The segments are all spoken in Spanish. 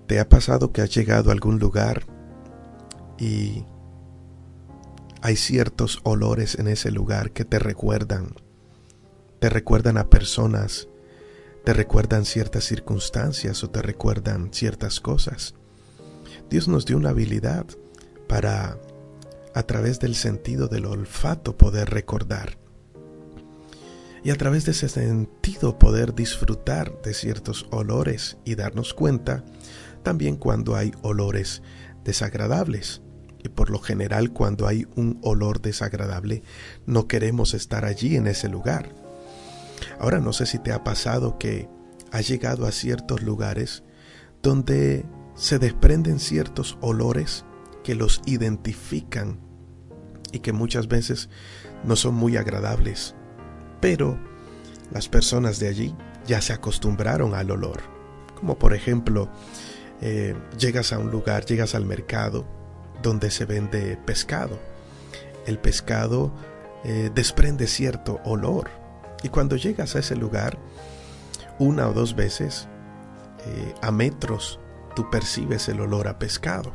¿Te ha pasado que has llegado a algún lugar y hay ciertos olores en ese lugar que te recuerdan a personas, te recuerdan ciertas circunstancias o te recuerdan ciertas cosas? Dios nos dio una habilidad para, a través del sentido del olfato, poder recordar. Y a través de ese sentido poder disfrutar de ciertos olores y darnos cuenta también cuando hay olores desagradables. Y por lo general, cuando hay un olor desagradable, no queremos estar allí en ese lugar. Ahora, no sé si te ha pasado que has llegado a ciertos lugares donde se desprenden ciertos olores que los identifican y que muchas veces no son muy agradables, pero las personas de allí ya se acostumbraron al olor. Como por ejemplo, llegas a un lugar, llegas al mercado donde se vende pescado. El pescado desprende cierto olor, y cuando llegas a ese lugar, una o dos veces, a metros, tú percibes el olor a pescado.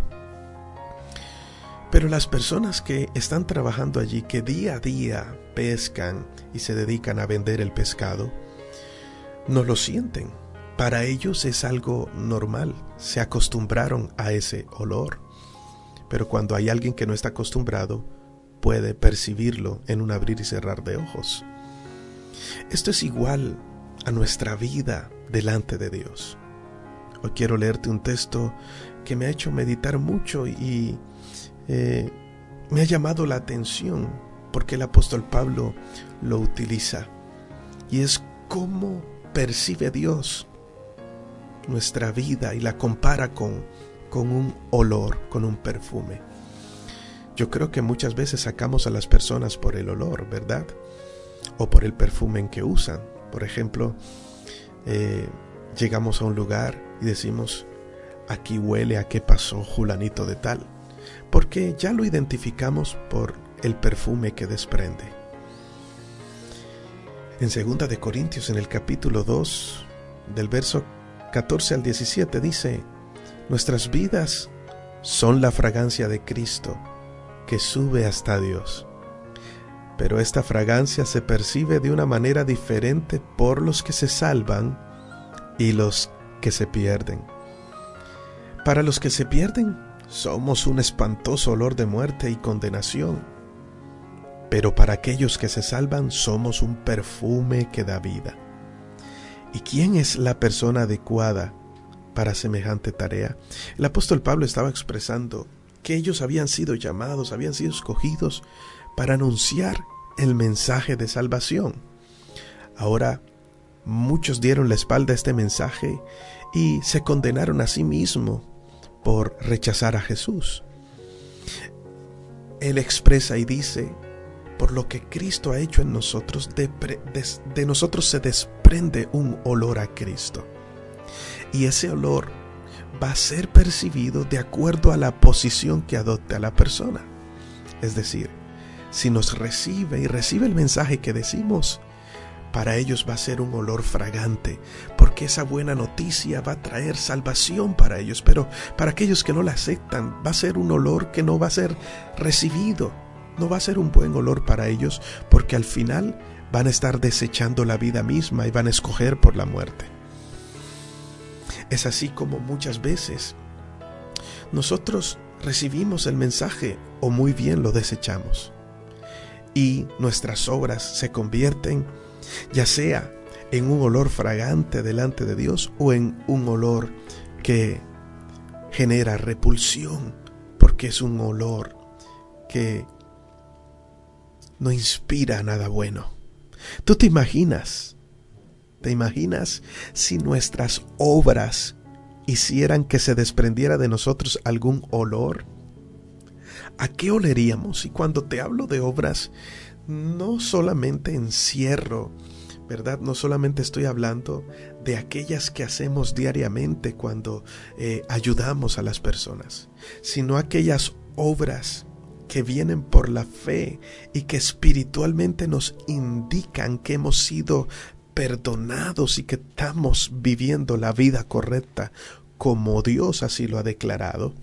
Pero las personas que están trabajando allí, que día a día pescan y se dedican a vender el pescado, no lo sienten. Para ellos es algo normal, se acostumbraron a ese olor. Pero cuando hay alguien que no está acostumbrado, puede percibirlo en un abrir y cerrar de ojos. Esto es igual a nuestra vida delante de Dios. Hoy quiero leerte un texto que me ha hecho meditar mucho y me ha llamado la atención porque el apóstol Pablo lo utiliza. Y es cómo percibe Dios nuestra vida y la compara con un olor, con un perfume. Yo creo que muchas veces sacamos a las personas por el olor, ¿verdad? O por el perfume en que usan. Por ejemplo, llegamos a un lugar y decimos, aquí huele a qué pasó Julanito de tal, porque ya lo identificamos por el perfume que desprende. En 2 de Corintios, en el capítulo 2, del verso 14 al 17, dice: nuestras vidas son la fragancia de Cristo que sube hasta Dios. Pero esta fragancia se percibe de una manera diferente por los que se salvan y los que se pierden. Para los que se pierden, somos un espantoso olor de muerte y condenación. Pero para aquellos que se salvan, somos un perfume que da vida. ¿Y quién es la persona adecuada para semejante tarea? El apóstol Pablo estaba expresando que ellos habían sido llamados, habían sido escogidos para anunciar el mensaje de salvación. Ahora, muchos dieron la espalda a este mensaje y se condenaron a sí mismos por rechazar a Jesús. Él expresa y dice: por lo que Cristo ha hecho en nosotros, de nosotros se desprende un olor a Cristo. Y ese olor va a ser percibido de acuerdo a la posición que adopte a la persona. Es decir, si nos recibe y recibe el mensaje que decimos, para ellos va a ser un olor fragante, porque esa buena noticia va a traer salvación para ellos. Pero para aquellos que no la aceptan, va a ser un olor que no va a ser recibido, no va a ser un buen olor para ellos, porque al final van a estar desechando la vida misma y van a escoger por la muerte. Es así como muchas veces nosotros recibimos el mensaje o muy bien lo desechamos, y nuestras obras se convierten ya sea en un olor fragante delante de Dios o en un olor que genera repulsión, porque es un olor que no inspira nada bueno. ¿Tú te imaginas si nuestras obras hicieran que se desprendiera de nosotros algún olor? ¿A qué oleríamos? Y cuando te hablo de obras, no solamente encierro, ¿verdad? No solamente estoy hablando de aquellas que hacemos diariamente cuando ayudamos a las personas, sino aquellas obras que vienen por la fe y que espiritualmente nos indican que hemos sido perdonados y que estamos viviendo la vida correcta como Dios así lo ha declarado.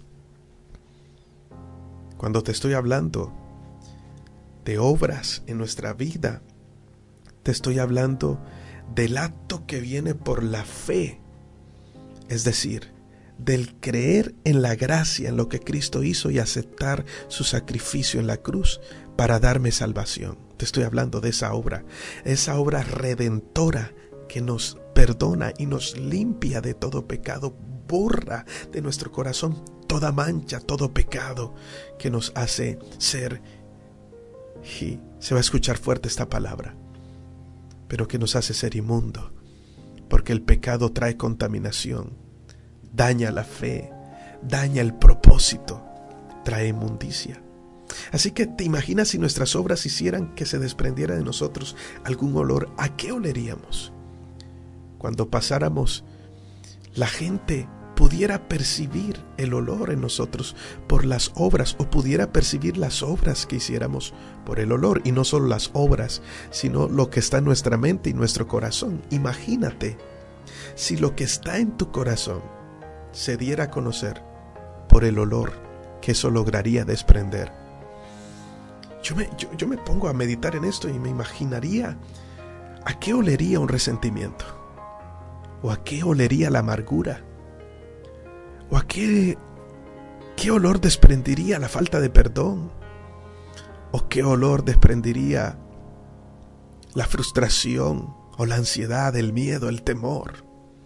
Cuando te estoy hablando de obras en nuestra vida, te estoy hablando del acto que viene por la fe, es decir, del creer en la gracia, en lo que Cristo hizo y aceptar su sacrificio en la cruz para darme salvación. Te estoy hablando de esa obra redentora que nos perdona y nos limpia de todo pecado, borra de nuestro corazón toda mancha, todo pecado, que nos hace ser, y se va a escuchar fuerte esta palabra, pero que nos hace ser inmundo, porque el pecado trae contaminación, daña la fe, daña el propósito, trae inmundicia. Así que te imaginas si nuestras obras hicieran que se desprendiera de nosotros algún olor, ¿a qué oleríamos? Cuando pasáramos, la gente pudiera percibir el olor en nosotros por las obras, o pudiera percibir las obras que hiciéramos por el olor, y no solo las obras, sino lo que está en nuestra mente y nuestro corazón. Imagínate si lo que está en tu corazón se diera a conocer por el olor que eso lograría desprender. Yo me pongo a meditar en esto y me imaginaría a qué olería un resentimiento, o a qué olería la amargura, o a qué olor desprendería la falta de perdón, o qué olor desprendería la frustración, o la ansiedad, el miedo, el temor.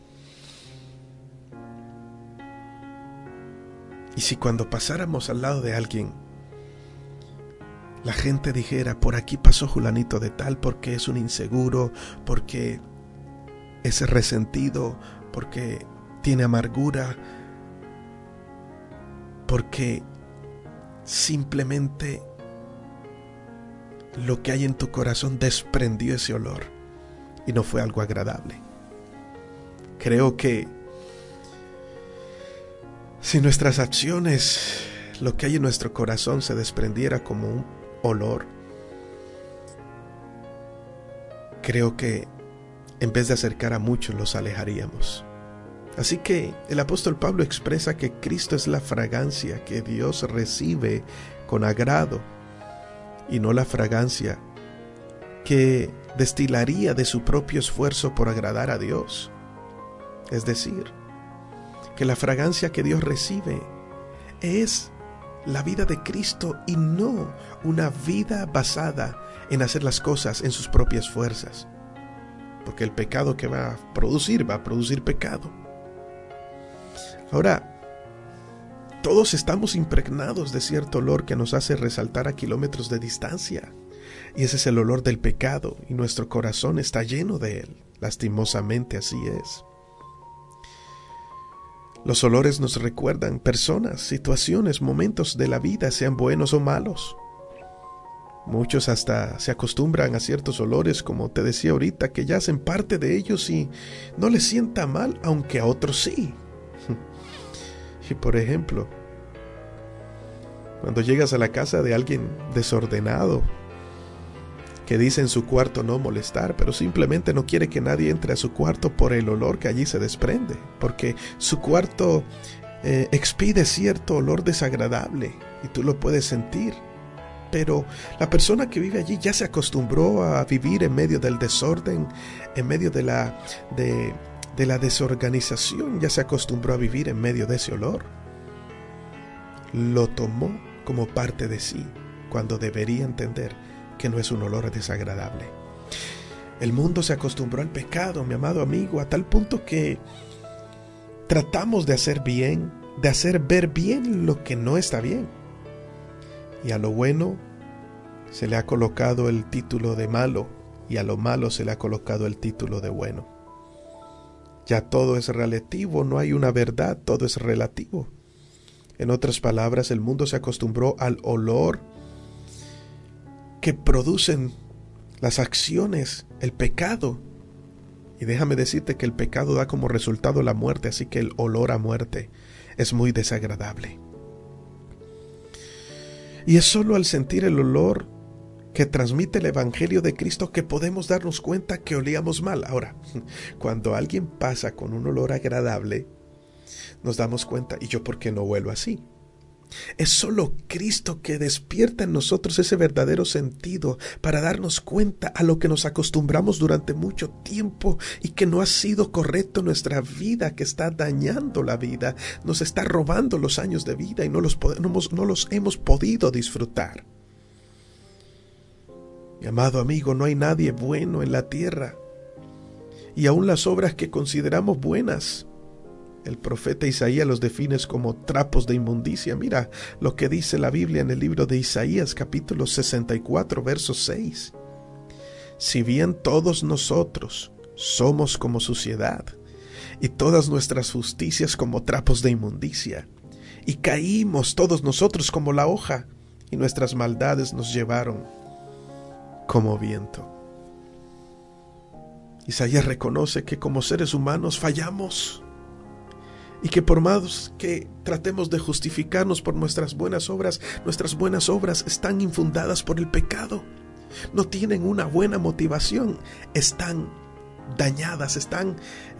Y si cuando pasáramos al lado de alguien, la gente dijera, por aquí pasó Julanito de tal, porque es un inseguro, porque es resentido, porque tiene amargura, porque simplemente lo que hay en tu corazón desprendió ese olor y no fue algo agradable. Creo que si nuestras acciones, lo que hay en nuestro corazón se desprendiera como un olor, creo que en vez de acercar a muchos, los alejaríamos. Así que el apóstol Pablo expresa que Cristo es la fragancia que Dios recibe con agrado, y no la fragancia que destilaría de su propio esfuerzo por agradar a Dios. Es decir, que la fragancia que Dios recibe es la vida de Cristo, y no una vida basada en hacer las cosas en sus propias fuerzas. Porque el pecado que va a producir pecado. Ahora, todos estamos impregnados de cierto olor que nos hace resaltar a kilómetros de distancia. Y ese es el olor del pecado, y nuestro corazón está lleno de él. Lastimosamente así es. Los olores nos recuerdan personas, situaciones, momentos de la vida, sean buenos o malos. Muchos hasta se acostumbran a ciertos olores, como te decía ahorita, que ya hacen parte de ellos y no les sienta mal, aunque a otros sí. Y por ejemplo, cuando llegas a la casa de alguien desordenado, que dice en su cuarto no molestar, pero simplemente no quiere que nadie entre a su cuarto por el olor que allí se desprende, porque su cuarto expide cierto olor desagradable y tú lo puedes sentir. Pero la persona que vive allí ya se acostumbró a vivir en medio del desorden, en medio de la desorganización, ya se acostumbró a vivir en medio de ese olor. Lo tomó como parte de sí, cuando debería entender que no es un olor desagradable. El mundo se acostumbró al pecado, mi amado amigo, a tal punto que tratamos de hacer bien, de hacer ver bien lo que no está bien. Y a lo bueno se le ha colocado el título de malo, y a lo malo se le ha colocado el título de bueno. Ya todo es relativo, no hay una verdad, todo es relativo. En otras palabras, el mundo se acostumbró al olor que producen las acciones, el pecado. Y déjame decirte que el pecado da como resultado la muerte, así que el olor a muerte es muy desagradable. Y es solo al sentir el olor que transmite el Evangelio de Cristo que podemos darnos cuenta que olíamos mal. Ahora, cuando alguien pasa con un olor agradable, nos damos cuenta, ¿y yo por qué no huelo así? Es solo Cristo que despierta en nosotros ese verdadero sentido para darnos cuenta a lo que nos acostumbramos durante mucho tiempo y que no ha sido correcto en nuestra vida, que está dañando la vida, nos está robando los años de vida y no los hemos podido disfrutar. Mi amado amigo, no hay nadie bueno en la tierra, y aún las obras que consideramos buenas, el profeta Isaías los define como trapos de inmundicia. Mira lo que dice la Biblia en el libro de Isaías, capítulo 64, verso 6. Si bien todos nosotros somos como suciedad, y todas nuestras justicias como trapos de inmundicia, y caímos todos nosotros como la hoja, y nuestras maldades nos llevaron como viento. Isaías reconoce que como seres humanos fallamos, y que por más que tratemos de justificarnos por nuestras buenas obras están infundadas por el pecado. No tienen una buena motivación, están dañadas, están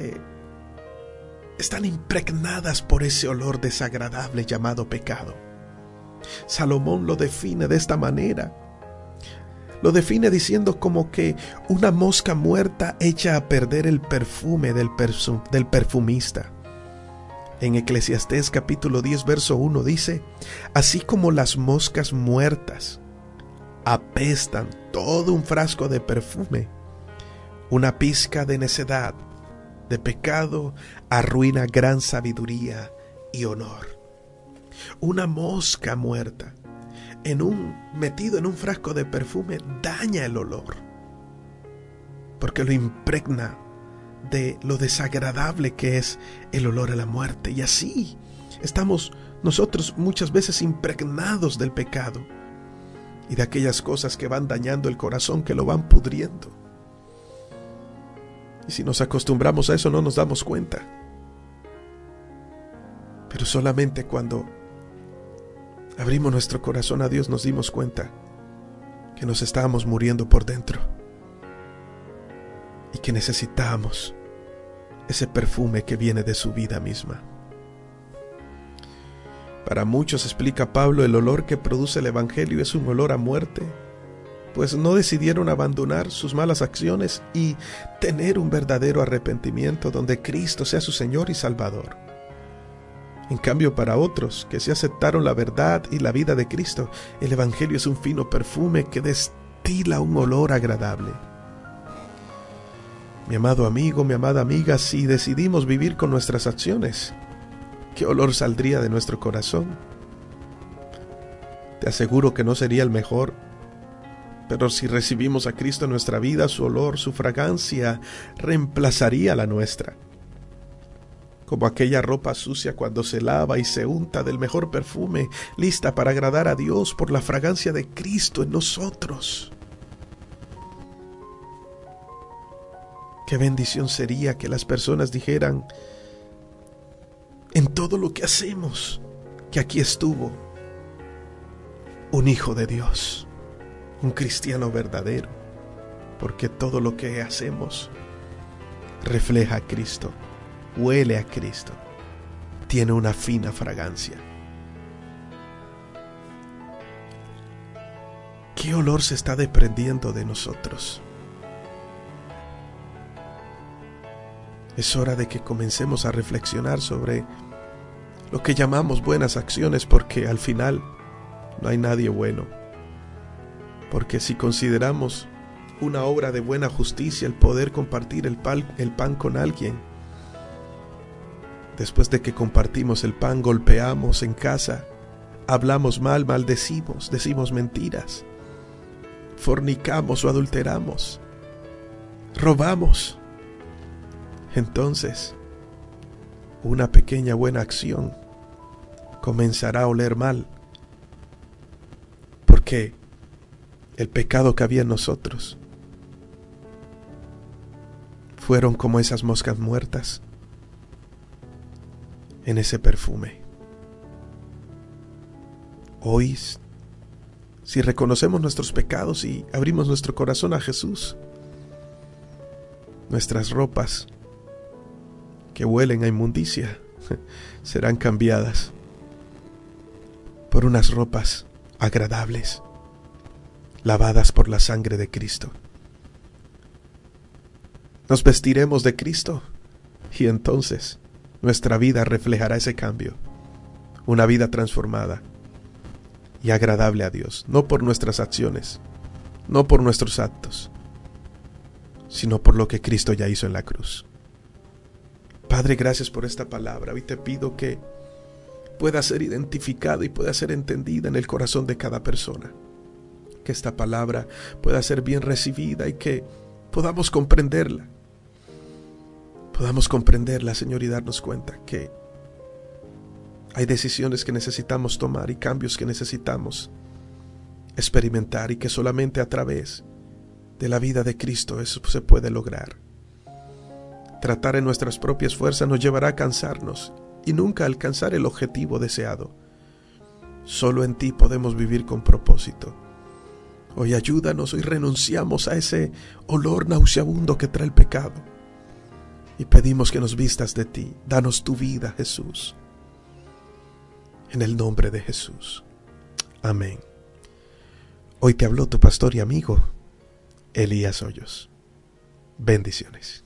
impregnadas por ese olor desagradable llamado pecado. Salomón lo define de esta manera. Lo define diciendo como que una mosca muerta echa a perder el perfume del perfumista. En Eclesiastés capítulo 10 verso 1 dice: así como las moscas muertas apestan todo un frasco de perfume, una pizca de necedad, de pecado, arruina gran sabiduría y honor. Una mosca muerta metido en un frasco de perfume daña el olor, porque lo impregna de lo desagradable que es el olor a la muerte. Y así estamos nosotros muchas veces impregnados del pecado y de aquellas cosas que van dañando el corazón, que lo van pudriendo. Y si nos acostumbramos a eso no nos damos cuenta. Pero solamente cuando abrimos nuestro corazón a Dios nos dimos cuenta que nos estábamos muriendo por dentro y que necesitamos ese perfume que viene de su vida misma. Para muchos, explica Pablo, el olor que produce el Evangelio es un olor a muerte, pues no decidieron abandonar sus malas acciones y tener un verdadero arrepentimiento donde Cristo sea su Señor y Salvador. En cambio, para otros que sí aceptaron la verdad y la vida de Cristo, el Evangelio es un fino perfume que destila un olor agradable. Mi amado amigo, mi amada amiga, si decidimos vivir con nuestras acciones, ¿qué olor saldría de nuestro corazón? Te aseguro que no sería el mejor, pero si recibimos a Cristo en nuestra vida, su olor, su fragancia, reemplazaría la nuestra. Como aquella ropa sucia cuando se lava y se unta del mejor perfume, lista para agradar a Dios por la fragancia de Cristo en nosotros. Qué bendición sería que las personas dijeran en todo lo que hacemos que aquí estuvo un hijo de Dios, un cristiano verdadero, porque todo lo que hacemos refleja a Cristo, huele a Cristo, tiene una fina fragancia. ¿Qué olor se está desprendiendo de nosotros? Es hora de que comencemos a reflexionar sobre lo que llamamos buenas acciones, porque al final no hay nadie bueno. Porque si consideramos una obra de buena justicia el poder compartir el pan con alguien, después de que compartimos el pan, golpeamos en casa, hablamos mal, maldecimos, decimos mentiras, fornicamos o adulteramos, robamos, entonces una pequeña buena acción comenzará a oler mal, porque el pecado que había en nosotros fueron como esas moscas muertas en ese perfume. Hoy, si reconocemos nuestros pecados y abrimos nuestro corazón a Jesús, nuestras ropas que huelen a inmundicia serán cambiadas por unas ropas agradables, lavadas por la sangre de Cristo. Nos vestiremos de Cristo y entonces nuestra vida reflejará ese cambio, una vida transformada y agradable a Dios, no por nuestras acciones, no por nuestros actos, sino por lo que Cristo ya hizo en la cruz. Padre, gracias por esta palabra. Hoy te pido que pueda ser identificada y pueda ser entendida en el corazón de cada persona. Que esta palabra pueda ser bien recibida y que podamos comprenderla. Podamos comprenderla, Señor, y darnos cuenta que hay decisiones que necesitamos tomar y cambios que necesitamos experimentar y que solamente a través de la vida de Cristo eso se puede lograr. Tratar en nuestras propias fuerzas nos llevará a cansarnos y nunca alcanzar el objetivo deseado. Solo en ti podemos vivir con propósito. Hoy ayúdanos, hoy renunciamos a ese olor nauseabundo que trae el pecado y pedimos que nos vistas de ti. Danos tu vida, Jesús. En el nombre de Jesús. Amén. Hoy te habló tu pastor y amigo, Elías Hoyos. Bendiciones.